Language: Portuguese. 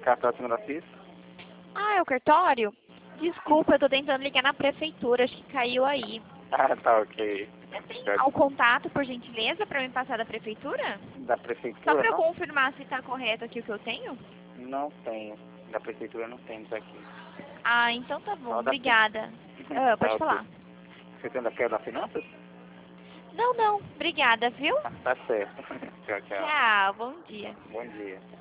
cartório São Francisco? Ah, é o cartório? Desculpa, eu tô tentando ligar na prefeitura, acho que caiu aí. Ah, tá, ok. Você tem o contato, por gentileza, pra me passar da prefeitura? Da Só prefeitura, pra eu não? confirmar se tá correto aqui o que eu tenho? Não tenho. Da prefeitura não temos aqui. Ah, então tá bom, Só da obrigada. Ah, Tá, pode ok. falar. Você tem daquela da finanças? Não, não, obrigada, viu? Ah, tá certo. Tchau, tchau. Tchau, bom dia. Bom dia.